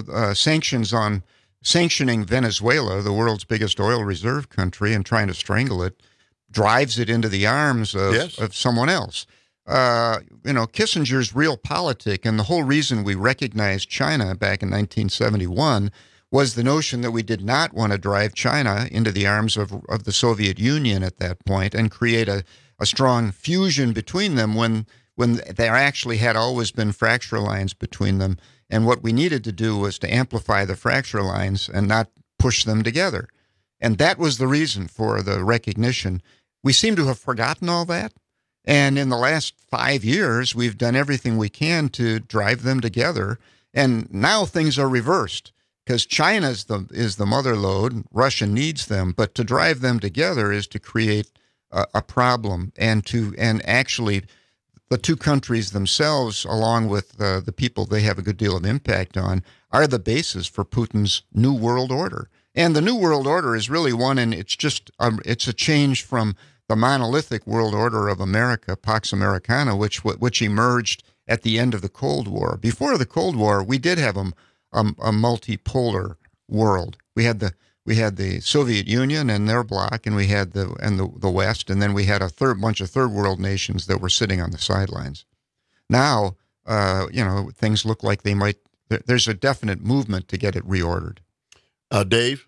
Speaker 16: sanctioning Venezuela, the world's biggest oil reserve country, and trying to strangle it, drives it into the arms of someone else. Kissinger's realpolitik, and the whole reason we recognized China back in 1971 was the notion that we did not want to drive China into the arms of the Soviet Union at that point and create a strong fusion between them when there actually had always been fracture lines between them. And what we needed to do was to amplify the fracture lines and not push them together. And that was the reason for the recognition. We seem to have forgotten all that. And in the last 5 years, we've done everything we can to drive them together. And now things are reversed because China is the mother lode. Russia needs them. But to drive them together is to create a problem. And actually, the two countries themselves, along with the people they have a good deal of impact on, are the basis for Putin's New World Order. And the New World Order is really one, and it's just it's a change from the monolithic world order of America, Pax Americana, which emerged at the end of the Cold War. Before the Cold War, we did have a multipolar world. We had the Soviet Union and their bloc, and we had the West, and then we had a bunch of third world nations that were sitting on the sidelines. Now, things look like they might. There's a definite movement to get it reordered.
Speaker 14: Dave?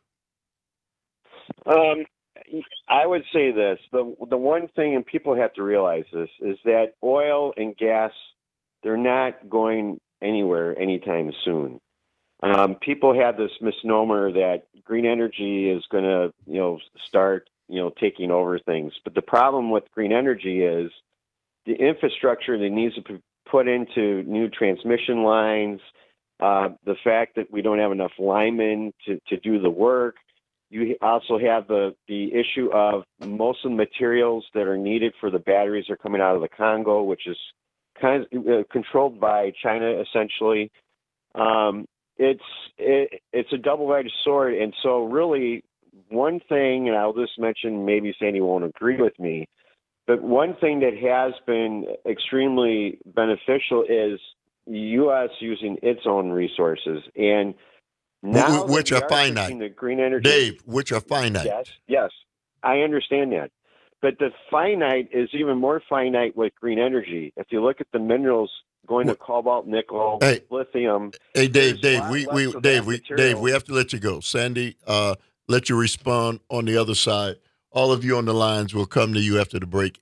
Speaker 3: I would say this. The one thing, and people have to realize this, is that oil and gas, they're not going anywhere anytime soon. People have this misnomer that green energy is going to, start, taking over things. But the problem with green energy is the infrastructure that needs to be put into new transmission lines, the fact that we don't have enough linemen to do the work. You also have the issue of most of the materials that are needed for the batteries are coming out of the Congo, which is kind of controlled by China, essentially. It's a double-edged sword, and so really one thing, and I'll just mention, maybe Sandy won't agree with me, but one thing that has been extremely beneficial is the U.S. using its own resources, and now
Speaker 14: which are finite.
Speaker 3: The green energy,
Speaker 14: Dave, which are finite.
Speaker 3: Yes, I understand that. But the finite is even more finite with green energy. If you look at the minerals going to cobalt, nickel, lithium.
Speaker 14: Hey, Dave, we have to let you go. Sandy, let you respond on the other side. All of you on the lines will come to you after the break.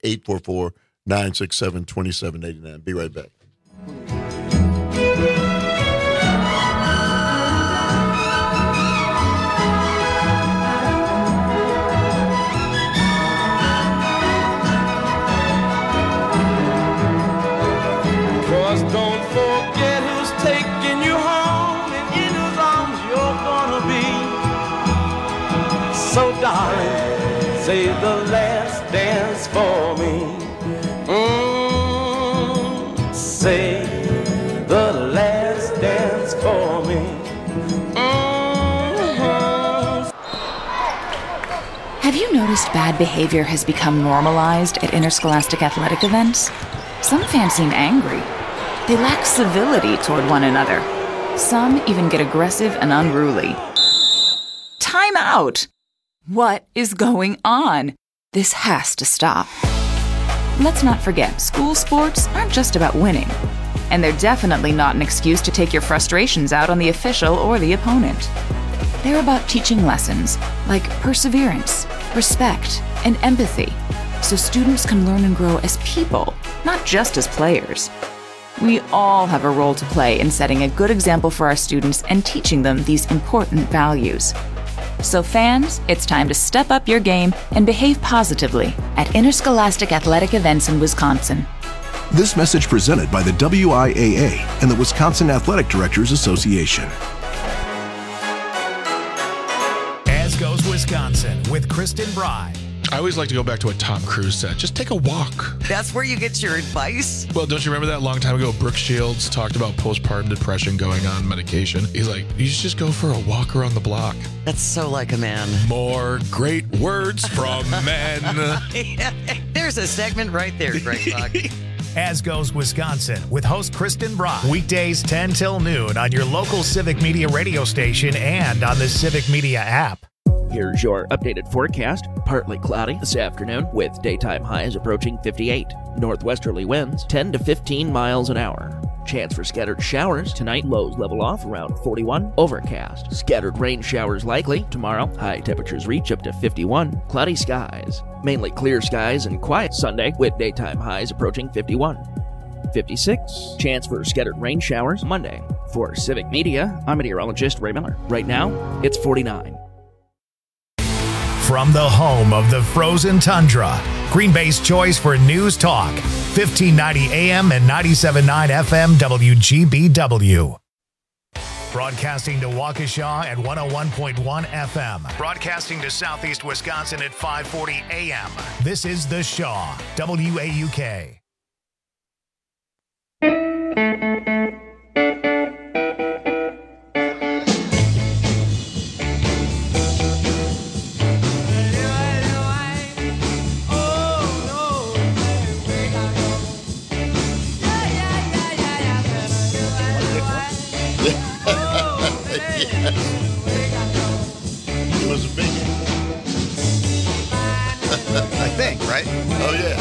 Speaker 14: 844-967-2789. Be right back.
Speaker 23: Don't forget who's taking you home, and in whose arms you're gonna be. So darling, say the last dance for me. Say the last dance for me.
Speaker 17: Have you noticed bad behavior has become normalized at interscholastic athletic events? Some fans seem angry. They lack civility toward one another. Some even get aggressive and unruly. Time out! What is going on? This has to stop. Let's not forget, school sports aren't just about winning. And they're definitely not an excuse to take your frustrations out on the official or the opponent. They're about teaching lessons like perseverance, respect, and empathy, so students can learn and grow as people, not just as players. We all have a role to play in setting a good example for our students and teaching them these important values. So fans, it's time to step up your game and behave positively at interscholastic athletic events in Wisconsin.
Speaker 18: This message presented by the WIAA and the Wisconsin Athletic Directors Association.
Speaker 1: As goes Wisconsin with Kristen Bry.
Speaker 7: I always like to go back to what Tom Cruise said. Just take a walk.
Speaker 10: That's where you get your advice?
Speaker 7: Well, don't you remember that long time ago, Brooke Shields talked about postpartum depression going on medication? He's like, you should just go for a walk around the block.
Speaker 10: That's so like a man.
Speaker 7: More great words from men.
Speaker 10: There's a segment right there, Greg Buck.
Speaker 1: As Goes Wisconsin with host Kristen Brock. Weekdays 10 till noon on your local Civic Media radio station and on the Civic Media app.
Speaker 22: Here's your updated forecast. Partly cloudy this afternoon with daytime highs approaching 58. Northwesterly winds 10 to 15 miles an hour. Chance for scattered showers tonight. Lows level off around 41. Overcast. Scattered rain showers likely. Tomorrow, high temperatures reach up to 51. Cloudy skies. Mainly clear skies and quiet Sunday with daytime highs approaching 51. 56. Chance for scattered rain showers Monday. For Civic Media, I'm meteorologist Ray Miller. Right now, it's 49.
Speaker 1: From the home of the frozen tundra, Green Bay's choice for news talk, 1590 AM and 97.9 FM WGBW. Broadcasting to Waukesha at 101.1 FM. Broadcasting to Southeast Wisconsin at 540 AM. This is The Shaw, WAUK.
Speaker 14: It was a big
Speaker 16: I think, right?
Speaker 14: Oh, yeah.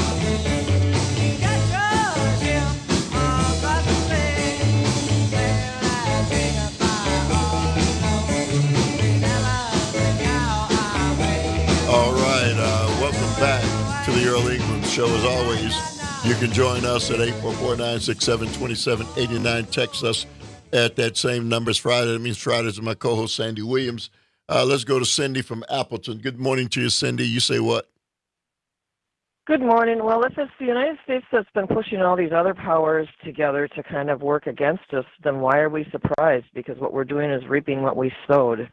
Speaker 14: All right. Welcome back to the Earl England Show. As always, you can join us at 844-967-2789. Text us at that same number. It's Friday. That means Fridays with my co-host, Sandy Williams. Let's go to Cindy from Appleton. Good morning to you, Cindy. You say what?
Speaker 11: Good morning. Well, if it's the United States that's been pushing all these other powers together to kind of work against us, then why are we surprised? Because what we're doing is reaping what we sowed.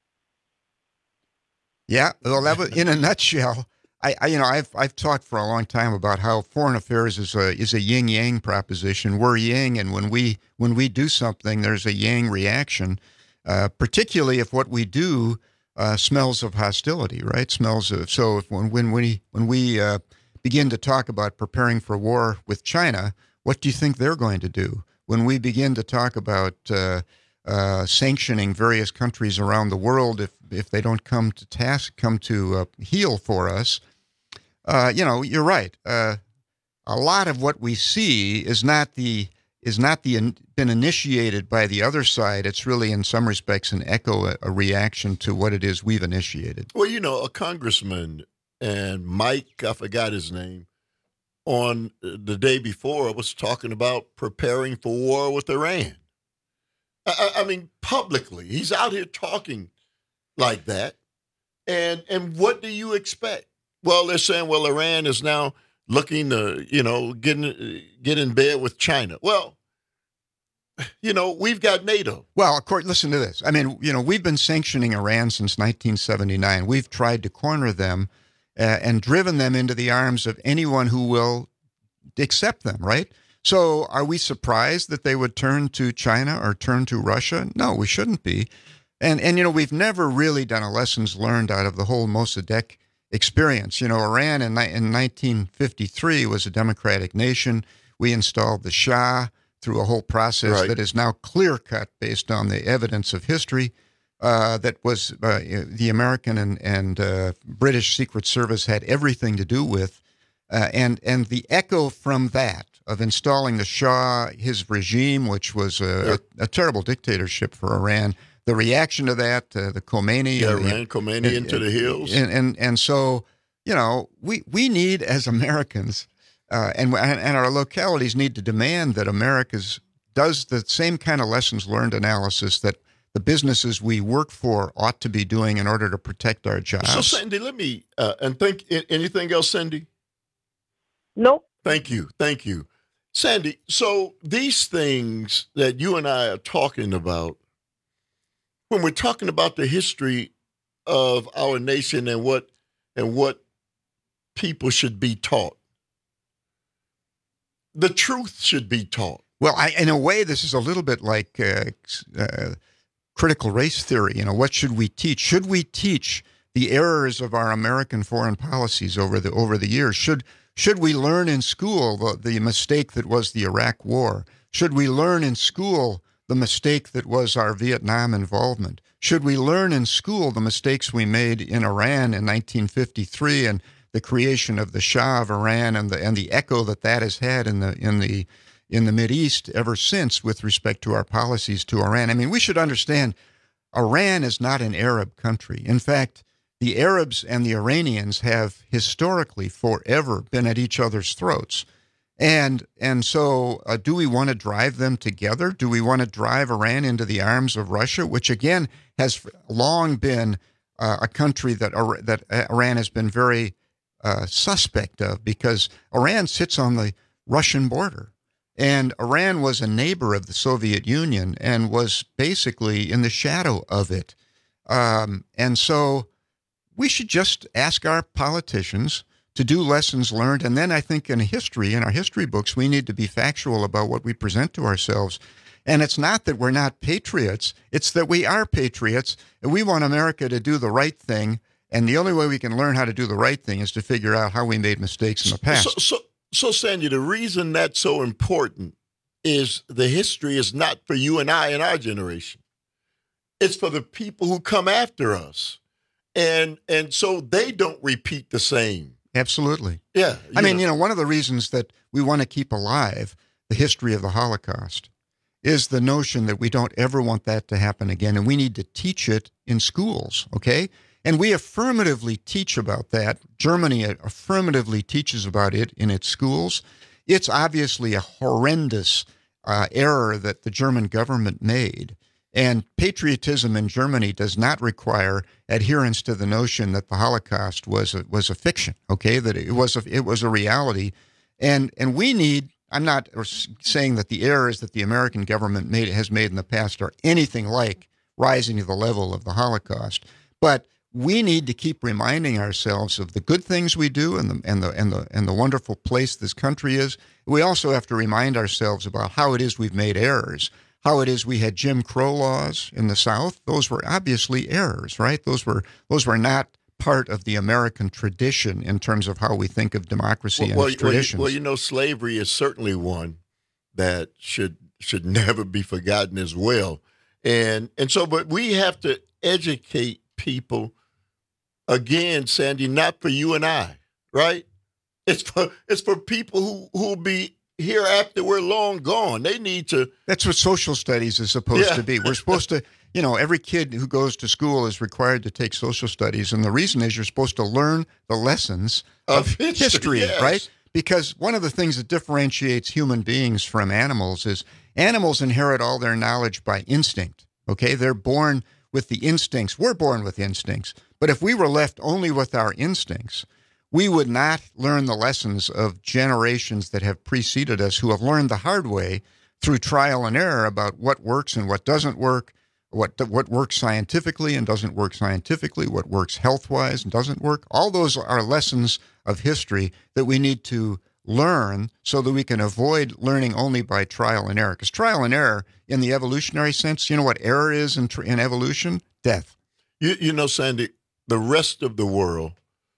Speaker 16: Yeah, well, that was in a nutshell. I've talked for a long time about how foreign affairs is a yin yang proposition. We're yin, and when we do something, there's a yang reaction. Particularly if what we do smells of hostility, right? Smells of when we begin to talk about preparing for war with China, what do you think they're going to do? When we begin to talk about sanctioning various countries around the world if they don't come to heel for us. You're right. A lot of what we see is not been initiated by the other side. It's really, in some respects, an echo, a reaction to what it is we've initiated.
Speaker 14: Well, a congressman and Mike, I forgot his name, on the day before was talking about preparing for war with Iran. I mean, publicly, he's out here talking like that. And what do you expect? Well, they're saying, well, Iran is now looking to, get in bed with China. Well, we've got NATO.
Speaker 16: Well, of course, listen to this. I mean, we've been sanctioning Iran since 1979. We've tried to corner them and driven them into the arms of anyone who will accept them, right? So are we surprised that they would turn to China or turn to Russia? No, we shouldn't be. And we've never really done a lessons learned out of the whole Mossadegh experience. Iran in 1953 was a democratic nation. We installed the Shah through a whole process that is now clear-cut based on the evidence of history that was the American and British Secret Service had everything to do with. And the echo from that, of installing the Shah, his regime, which was a terrible dictatorship for Iran, the reaction to that, the Khomeini.
Speaker 14: Yeah, ran Khomeini into the hills.
Speaker 16: And so, we need, as Americans, and our localities need to demand that America does the same kind of lessons learned analysis that the businesses we work for ought to be doing in order to protect our jobs.
Speaker 14: So, Sandy, let me, anything else, Sandy?
Speaker 11: Nope.
Speaker 14: Thank you. Sandy, so these things that you and I are talking about, when we're talking about the history of our nation and what people should be taught. The truth should be taught.
Speaker 16: Well, in a way, this is a little bit like critical race theory. You know, what should we teach? Should we teach the errors of our American foreign policies over the years? Should we learn in school the mistake that was the Iraq War? Should we learn in school the mistake that was our Vietnam involvement? Should we learn in school the mistakes we made in Iran in 1953 and the creation of the Shah of Iran and the echo that has had in the Mideast ever since with respect to our policies to Iran? I mean, we should understand Iran is not an Arab country. In fact, the Arabs and the Iranians have historically forever been at each other's throats. And so do we want to drive them together? Do we want to drive Iran into the arms of Russia, which again has long been a country that Iran has been very suspect of, because Iran sits on the Russian border. And Iran was a neighbor of the Soviet Union and was basically in the shadow of it. And so we should just ask our politicians to do lessons learned. And then I think in our history books, we need to be factual about what we present to ourselves. And it's not that we're not patriots. It's that we are patriots, and we want America to do the right thing. And the only way we can learn how to do the right thing is to figure out how we made mistakes in the past.
Speaker 14: So Sandy, the reason that's so important is the history is not for you and I and our generation. It's for the people who come after us. And so they don't repeat the same.
Speaker 16: Absolutely.
Speaker 14: Yeah.
Speaker 16: I mean, one of the reasons that we want to keep alive the history of the Holocaust is the notion that we don't ever want that to happen again, and we need to teach it in schools, okay? And we affirmatively teach about that. Germany affirmatively teaches about it in its schools. It's obviously a horrendous error that the German government made. And patriotism in Germany does not require adherence to the notion that the Holocaust was a fiction, okay? That it was a reality. And we need, I'm not saying that the errors that the American government has made in the past are anything like rising to the level of the Holocaust, but we need to keep reminding ourselves of the good things we do and the wonderful place this country is. We also have to remind ourselves about how it is we've made errors, how it is we had Jim Crow laws in the South. Those were obviously errors, right? Those were not part of the American tradition in terms of how we think of democracy and its traditions.
Speaker 14: Well, slavery is certainly one that should never be forgotten as well. And so, but we have to educate people. Again, Sandy, not for you and I, right? It's for people who'll be here after we're long gone. They need to.
Speaker 16: That's what social studies is supposed to be. We're supposed to, every kid who goes to school is required to take social studies. And the reason is you're supposed to learn the lessons of history,
Speaker 14: yes.
Speaker 16: Right? Because one of the things that differentiates human beings from animals is animals inherit all their knowledge by instinct, okay? They're born with the instincts. We're born with instincts. But if we were left only with our instincts, we would not learn the lessons of generations that have preceded us who have learned the hard way through trial and error about what works and what doesn't work, what works scientifically and doesn't work scientifically, what works health-wise and doesn't work. All those are lessons of history that we need to learn so that we can avoid learning only by trial and error. Because trial and error, in the evolutionary sense, you know what error is in evolution? Death.
Speaker 14: Sandy, the rest of the world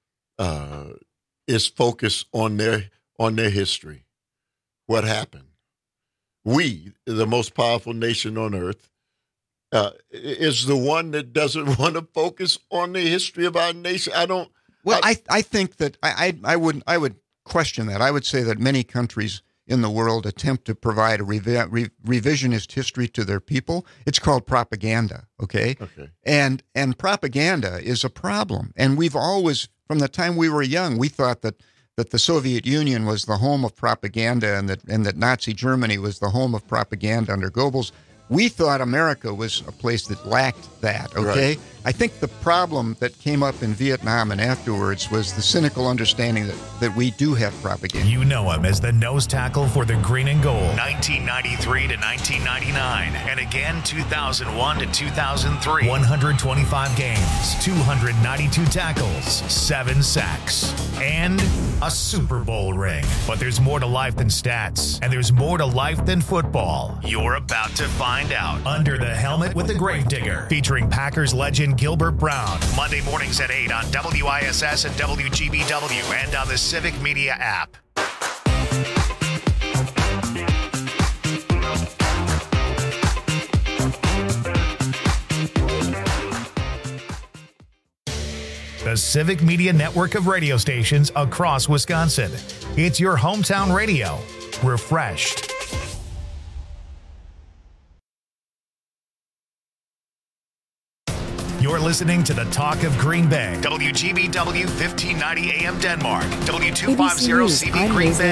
Speaker 14: is focused on their history. What happened? We, the most powerful nation on earth, is the one that doesn't want to focus on the history of our nation.
Speaker 16: I think that I would question that. I would say that many countries in the world attempt to provide a revisionist history to their people. It's called propaganda, okay? And propaganda is a problem. And we've always, from the time we were young, we thought that the Soviet Union was the home of propaganda and that Nazi Germany was the home of propaganda under Goebbels. We thought America was a place that lacked that, okay?
Speaker 14: Right.
Speaker 16: I think the problem that came up in Vietnam and afterwards was the cynical understanding that we do have propaganda.
Speaker 1: You know him as the nose tackle for the Green and Gold, 1993 to 1999, and again 2001 to 2003. 125 games, 292 tackles, 7 sacks, and a Super Bowl ring. But there's more to life than stats, and there's more to life than football. You're about to find out. Under the Helmet with the Gravedigger, featuring Packers legend Gilbert Brown. Monday mornings at 8 on WISS and WGBW and on the Civic Media app. The Civic Media network of radio stations across Wisconsin. It's your hometown radio. Refreshed. You're listening to the Talk of Green Bay. WGBW 1590 AM Denmark. W250
Speaker 2: ABC News,
Speaker 1: CV
Speaker 2: I'm
Speaker 1: Green
Speaker 2: Liz
Speaker 1: Bay.